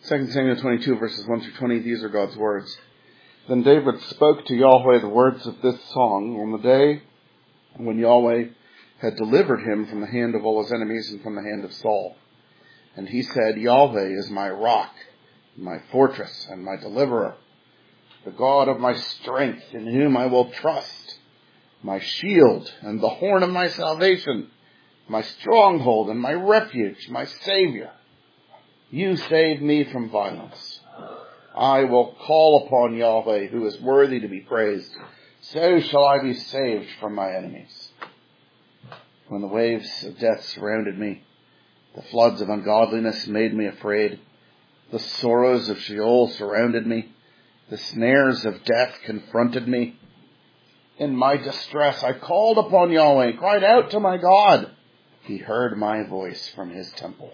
2 Samuel 22, verses 1 through 20, these are God's words. Then David spoke to Yahweh the words of this song on the day when Yahweh had delivered him from the hand of all his enemies and from the hand of Saul. And he said, Yahweh is my rock, my fortress, and my deliverer, the God of my strength, in whom I will trust, my shield and the horn of my salvation, my stronghold and my refuge, my Savior. You save me from violence. I will call upon Yahweh, who is worthy to be praised. So shall I be saved from my enemies. When the waves of death surrounded me, the floods of ungodliness made me afraid. The sorrows of Sheol surrounded me. The snares of death confronted me. In my distress I called upon Yahweh, cried out to my God. He heard my voice from his temple.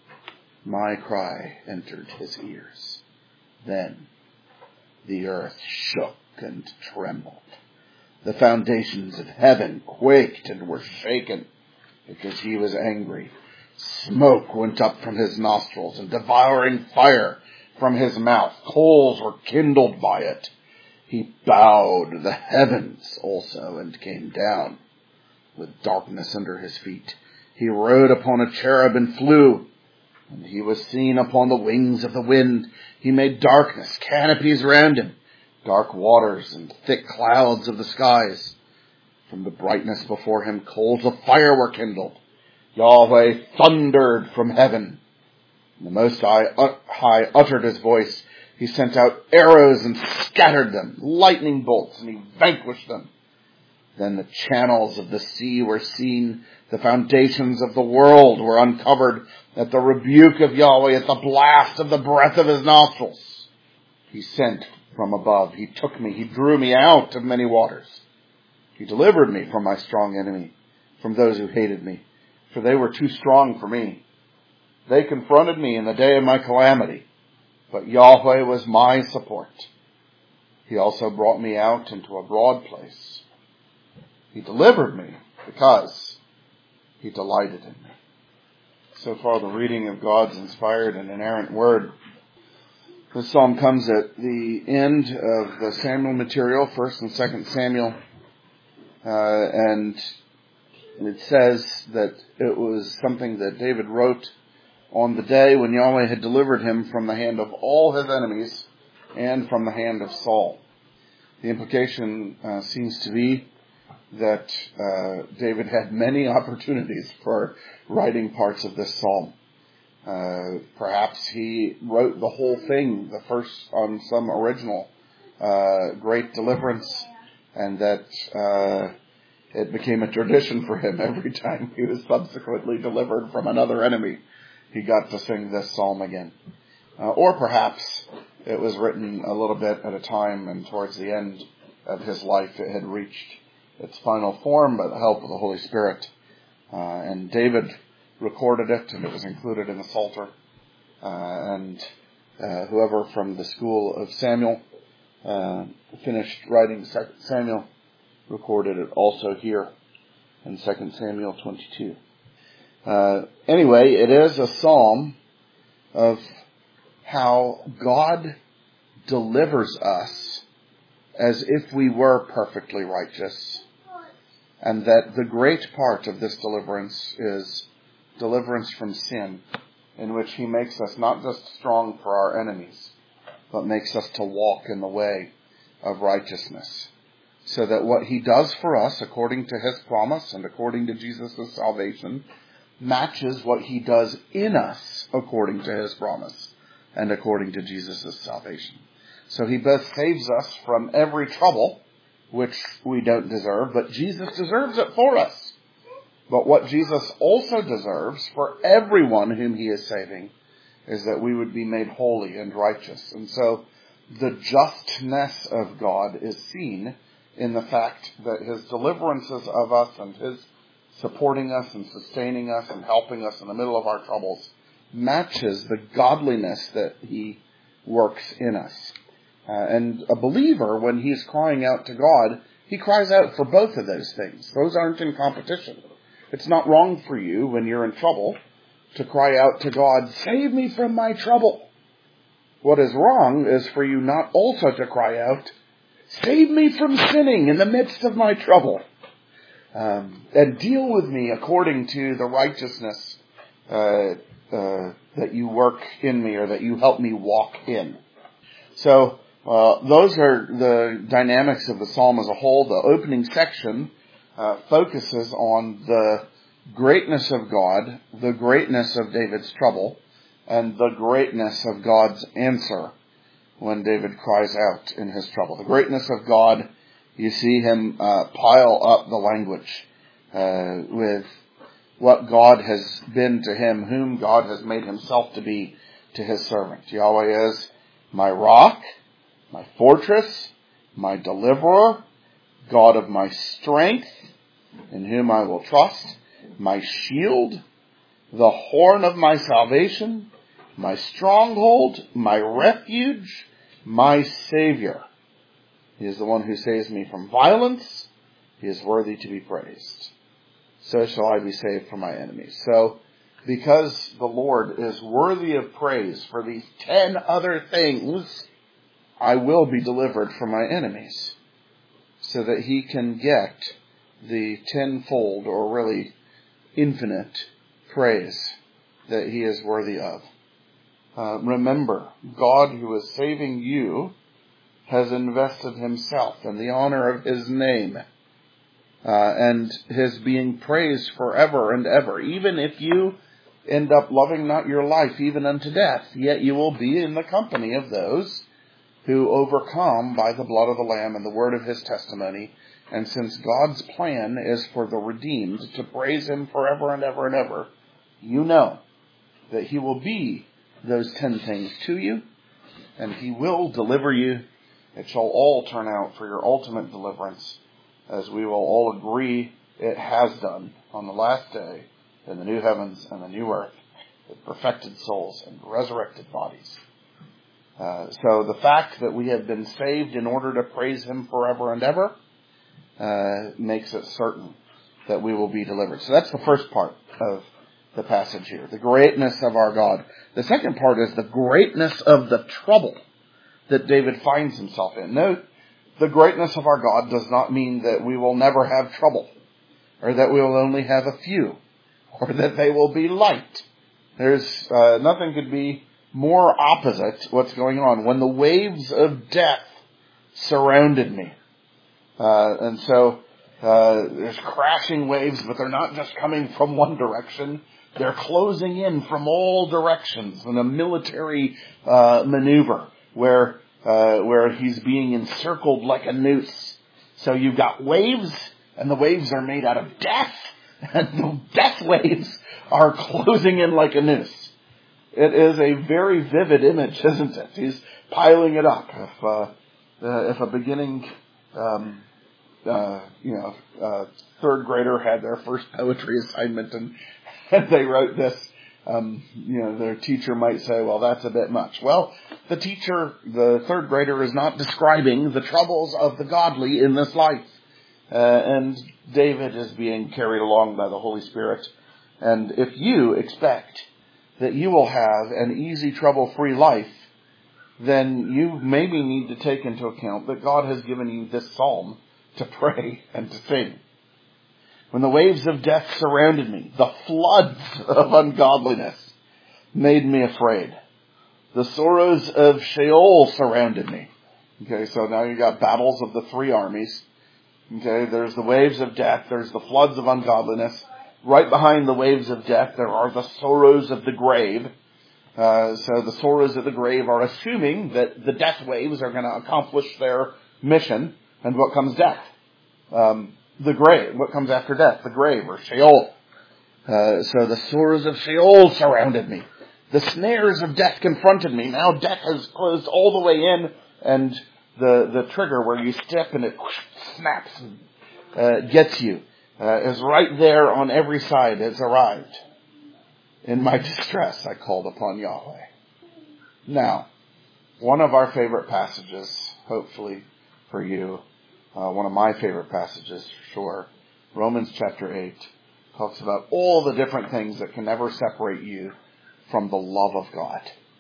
My cry entered his ears. Then the earth shook and trembled. The foundations of heaven quaked and were shaken because he was angry. Smoke went up from his nostrils and devouring fire from his mouth. Coals were kindled by it. He bowed the heavens also and came down with darkness under his feet. He rode upon a cherub and flew, and he was seen upon the wings of the wind. He made darkness, canopies round him, dark waters and thick clouds of the skies. From the brightness before him, coals of fire were kindled. Yahweh thundered from heaven. The Most High uttered his voice. He sent out arrows and scattered them, lightning bolts, and he vanquished them. Then the channels of the sea were seen. The foundations of the world were uncovered at the rebuke of Yahweh, at the blast of the breath of his nostrils. He sent from above. He took me. He drew me out of many waters. He delivered me from my strong enemy, from those who hated me, for they were too strong for me. They confronted me in the day of my calamity, but Yahweh was my support. He also brought me out into a broad place. He delivered me because he delighted in me. So far, the reading of God's inspired and inerrant word. This psalm comes at the end of the Samuel material, 1st and 2nd Samuel. And it says that it was something that David wrote on the day when Yahweh had delivered him from the hand of all his enemies and from the hand of Saul. The implication seems to be that David had many opportunities for writing parts of this psalm. Perhaps he wrote the whole thing, the first on some original great deliverance, and that it became a tradition for him every time he was subsequently delivered from another enemy. He got to sing this psalm again. Or perhaps it was written a little bit at a time, and towards the end of his life it had reached its final form by the help of the Holy Spirit. And David recorded it, and it was included in the Psalter. And whoever from the school of Samuel finished writing 2 Samuel recorded it also here in 2 Samuel 22. Anyway, it is a psalm of how God delivers us as if we were perfectly righteous, and that the great part of this deliverance is deliverance from sin, in which he makes us not just strong for our enemies, but makes us to walk in the way of righteousness, so that what he does for us according to his promise and according to Jesus' salvation matches what he does in us according to his promise and according to Jesus' salvation. So he both saves us from every trouble, which we don't deserve, but Jesus deserves it for us. But what Jesus also deserves for everyone whom he is saving is that we would be made holy and righteous. And so the justness of God is seen in the fact that his deliverances of us and his supporting us and sustaining us and helping us in the middle of our troubles matches the godliness that he works in us. And a believer, when he's crying out to God, he cries out for both of those things. Those aren't in competition. It's not wrong for you when you're in trouble to cry out to God, save me from my trouble. What is wrong is for you not also to cry out, save me from sinning in the midst of my trouble, and deal with me according to the righteousness that you work in me, or that you help me walk in. So those are the dynamics of the psalm as a whole. The opening section focuses on the greatness of God, the greatness of David's trouble, and the greatness of God's answer when David cries out in his trouble. The greatness of God, you see him pile up the language with what God has been to him, whom God has made himself to be to his servant. Yahweh is my rock, my fortress, my deliverer, God of my strength, in whom I will trust, my shield, the horn of my salvation, my stronghold, my refuge, my Savior. He is the one who saves me from violence. He is worthy to be praised. So shall I be saved from my enemies. So, because the Lord is worthy of praise for these 10 other things, I will be delivered from my enemies, so that he can get the tenfold, or really infinite, praise that he is worthy of. Remember, God who is saving you has invested himself in the honor of his name, and his being praised forever and ever. Even if you end up loving not your life even unto death, yet you will be in the company of those who overcome by the blood of the Lamb and the word of his testimony. And since God's plan is for the redeemed to praise him forever and ever and ever, you know that he will be those 10 things to you, and he will deliver you. It shall all turn out for your ultimate deliverance, as we will all agree it has done on the last day in the new heavens and the new earth, with perfected souls and resurrected bodies. So the fact that we have been saved in order to praise him forever and ever makes it certain that we will be delivered. So that's the first part of the passage here, the greatness of our God. The second part is the greatness of the trouble that David finds himself in. Note, the greatness of our God does not mean that we will never have trouble, or that we will only have a few, or that they will be light. There's nothing could be more opposite what's going on. When the waves of death surrounded me, and so there's crashing waves, but they're not just coming from one direction. They're closing in from all directions in a military maneuver where he's being encircled like a noose. So you've got waves, and the waves are made out of death, and the death waves are closing in like a noose. It is a very vivid image, isn't it? He's piling it up. If a beginning, third grader had their first poetry assignment and they wrote this, their teacher might say, well, that's a bit much. Well, the third grader is not describing the troubles of the godly in this life. And David is being carried along by the Holy Spirit. And if you expect that you will have an easy, trouble-free life, then you maybe need to take into account that God has given you this psalm to pray and to sing. When the waves of death surrounded me, the floods of ungodliness made me afraid. The sorrows of Sheol surrounded me. Okay, so now you got battles of the three armies. Okay, there's the waves of death, there's the floods of ungodliness. Right behind the waves of death, there are the sorrows of the grave. So the sorrows of the grave are assuming that the death waves are going to accomplish their mission. And what comes death? The grave. What comes after death? The grave, or Sheol. So the sorrows of Sheol surrounded me. The snares of death confronted me. Now death has closed all the way in, and the trigger where you step and it snaps and gets you is right there on every side. It's arrived. In my distress, I called upon Yahweh. Now, one of our favorite passages, hopefully for you, one of my favorite passages for sure, Romans chapter 8, talks about all the different things that can never separate you from the love of God.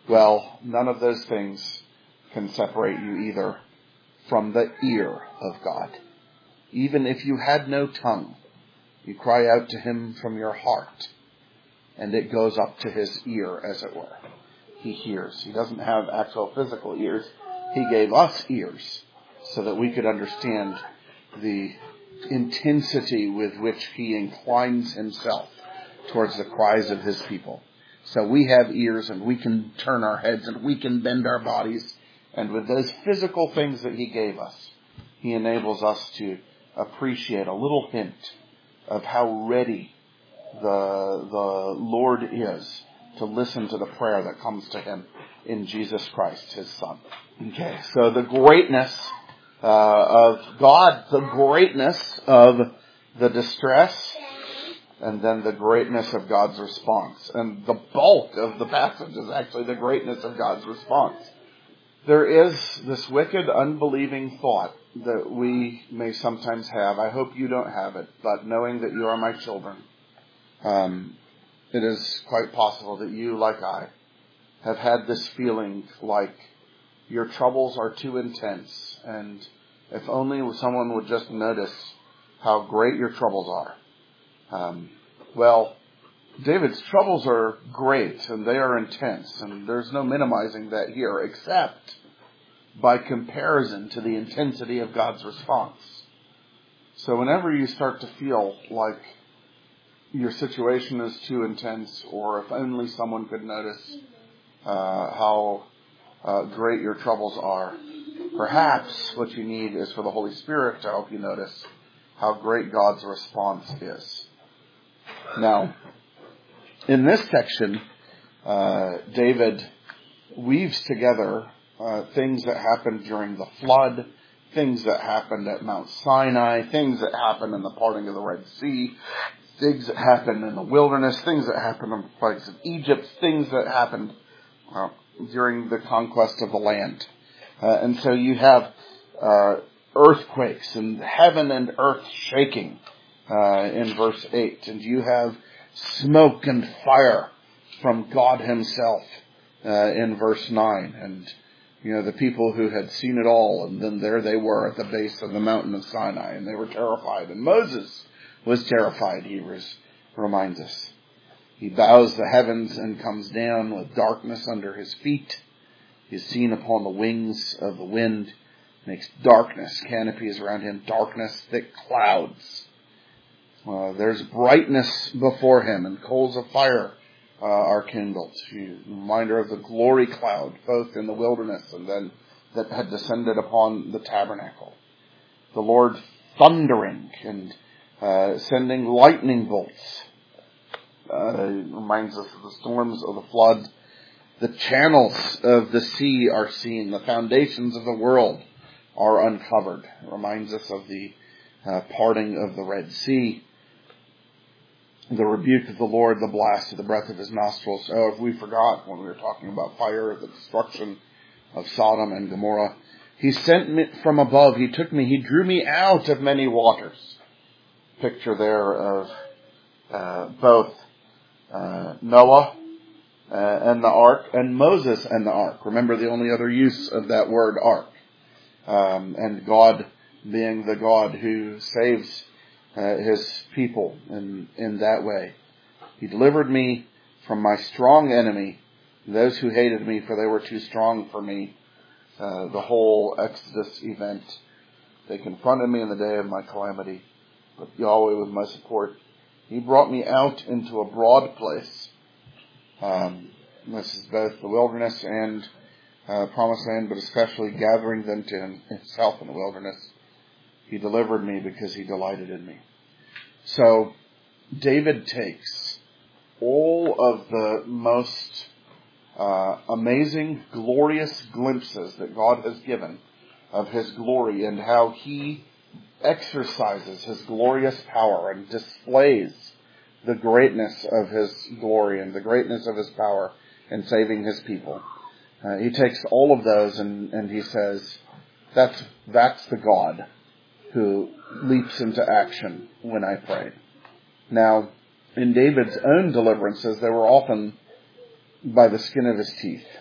Well, none of those things can separate you either from the ear of God. Even if you had no tongue, you cry out to him from your heart, and it goes up to his ear, as it were. He hears. He doesn't have actual physical ears. He gave us ears so that we could understand the intensity with which he inclines himself towards the cries of his people. So we have ears, and we can turn our heads, and we can bend our bodies. And with those physical things that he gave us, he enables us to appreciate a little hint of how ready the Lord is to listen to the prayer that comes to him in Jesus Christ, his Son. Okay, so the greatness of God, the greatness of the distress, and then the greatness of God's response. And the bulk of the passage is actually the greatness of God's response. There is this wicked, unbelieving thought that we may sometimes have. I hope you don't have it, but knowing that you are my children, it is quite possible that you, like I, have had this feeling like your troubles are too intense, and if only someone would just notice how great your troubles are. Well, David's troubles are great, and they are intense, and there's no minimizing that here, except by comparison to the intensity of God's response. So whenever you start to feel like your situation is too intense, or if only someone could notice how great your troubles are, perhaps what you need is for the Holy Spirit to help you notice how great God's response is. Now, in this section, David weaves together things that happened during the flood, things that happened at Mount Sinai, things that happened in the parting of the Red Sea, things that happened in the wilderness, things that happened in the plagues of Egypt, things that happened during the conquest of the land. And so you have earthquakes and heaven and earth shaking in verse 8. And you have smoke and fire from God himself in verse 9. And, the people who had seen it all, and then there they were at the base of the mountain of Sinai, and they were terrified. And Moses was terrified, Hebrews reminds us. He bows the heavens and comes down with darkness under his feet. He is seen upon the wings of the wind, makes darkness, canopies around him, darkness, thick clouds. There's brightness before him, and coals of fire are kindled. Reminder of the glory cloud, both in the wilderness and then that had descended upon the tabernacle. The Lord thundering and sending lightning bolts. Reminds us of the storms of the flood. The channels of the sea are seen. The foundations of the world are uncovered. It reminds us of the parting of the Red Sea. The rebuke of the Lord, the blast of the breath of his nostrils. Oh, if we forgot when we were talking about fire, the destruction of Sodom and Gomorrah. He sent me from above. He took me. He drew me out of many waters. Picture there of both Noah and the ark, and Moses and the ark. Remember the only other use of that word ark. And God being the God who saves his people in that way. He delivered me from my strong enemy, those who hated me, for they were too strong for me. The whole Exodus event. They confronted me in the day of my calamity, but Yahweh was my support. He brought me out into a broad place. This is both the wilderness and promised land, but especially gathering them to himself in the wilderness. He delivered me because he delighted in me. So David takes all of the most amazing, glorious glimpses that God has given of his glory and how he exercises his glorious power and displays the greatness of his glory and the greatness of his power in saving his people. He takes all of those and he says, that's the God who leaps into action when I pray. Now, in David's own deliverances, they were often by the skin of his teeth.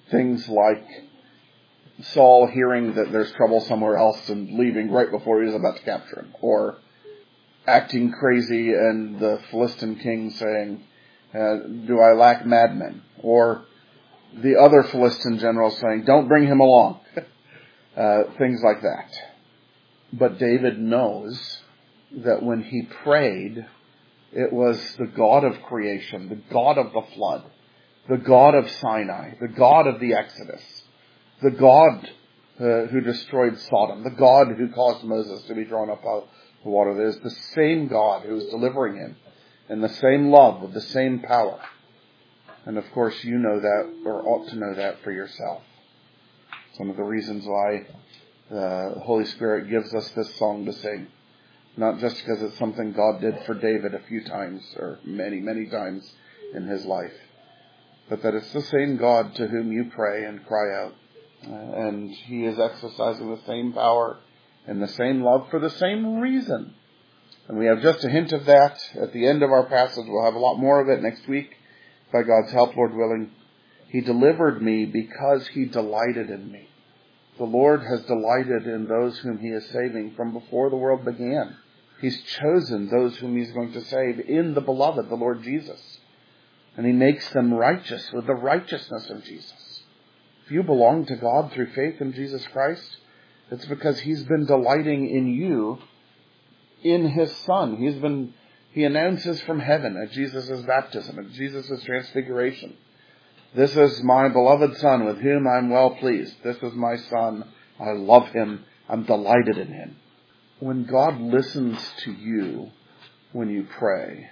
Things like Saul hearing that there's trouble somewhere else and leaving right before he was about to capture him. Or acting crazy and the Philistine king saying, do I lack madmen? Or the other Philistine general saying, don't bring him along. Things like that. But David knows that when he prayed, it was the God of creation, the God of the flood, the God of Sinai, the God of the Exodus, the God who destroyed Sodom, the God who caused Moses to be drawn up out of the water. There's the same God who is delivering him in the same love, with the same power. And of course you know that, or ought to know that for yourself. Some of the reasons why the Holy Spirit gives us this song to sing. Not just because it's something God did for David a few times, or many, many times in his life, but that it's the same God to whom you pray and cry out. And he is exercising the same power and the same love for the same reason. And we have just a hint of that at the end of our passage. We'll have a lot more of it next week, by God's help, Lord willing. He delivered me because he delighted in me. The Lord has delighted in those whom he is saving from before the world began. He's chosen those whom he's going to save in the beloved, the Lord Jesus. And he makes them righteous with the righteousness of Jesus. If you belong to God through faith in Jesus Christ, it's because he's been delighting in you in his Son. He announces from heaven at Jesus' baptism, at Jesus' transfiguration, this is my beloved Son with whom I'm well pleased. This is my Son. I love him. I'm delighted in him. When God listens to you when you pray,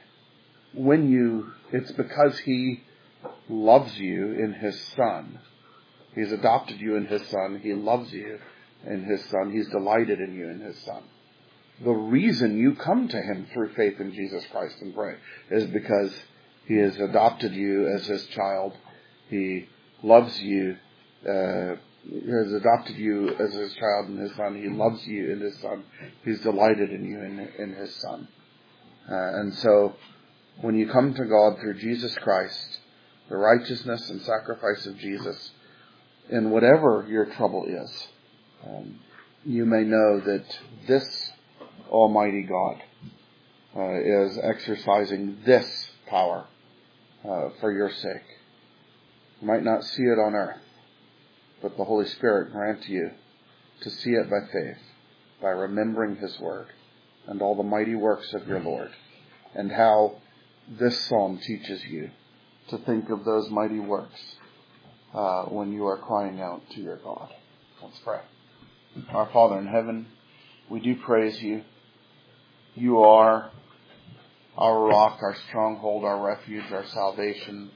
it's because he loves you in his Son. He's adopted you in his Son. He loves you in his Son. He's delighted in you in his Son. The reason you come to him through faith in Jesus Christ and pray is because he has adopted you as his child. He loves you, has adopted you as his child and his Son. He loves you in his Son. He's delighted in you in his Son. And so when you come to God through Jesus Christ, the righteousness and sacrifice of Jesus, in whatever your trouble is, you may know that this Almighty God is exercising this power for your sake. You might not see it on earth, but the Holy Spirit grant you to see it by faith, by remembering his word and all the mighty works of your Lord, and how this psalm teaches you to think of those mighty works when you are crying out to your God. Let's pray. Our Father in heaven, we do praise you. You are our rock, our stronghold, our refuge, our salvation.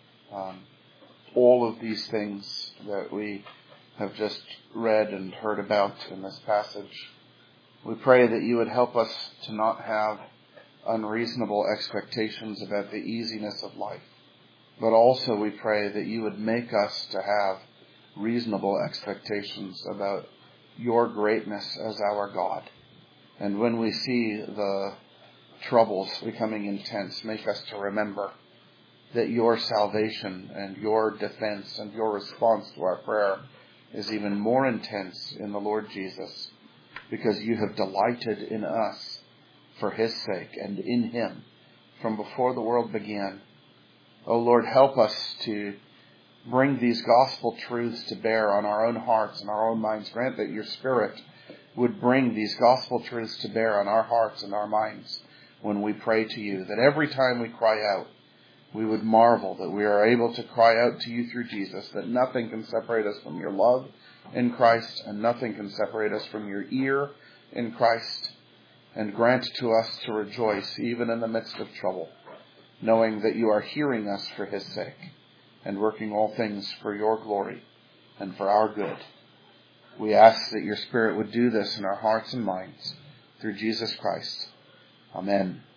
All of these things that we have just read and heard about in this passage. We pray that you would help us to not have unreasonable expectations about the easiness of life, but also we pray that you would make us to have reasonable expectations about your greatness as our God. And when we see the troubles becoming intense, make us to remember that your salvation and your defense and your response to our prayer is even more intense in the Lord Jesus, because you have delighted in us for his sake and in him from before the world began. O Lord, help us to bring these gospel truths to bear on our own hearts and our own minds. Grant that your Spirit would bring these gospel truths to bear on our hearts and our minds when we pray to you, that every time we cry out, we would marvel that we are able to cry out to you through Jesus, that nothing can separate us from your love in Christ, and nothing can separate us from your ear in Christ. And grant to us to rejoice even in the midst of trouble, knowing that you are hearing us for his sake and working all things for your glory and for our good. We ask that your Spirit would do this in our hearts and minds through Jesus Christ. Amen.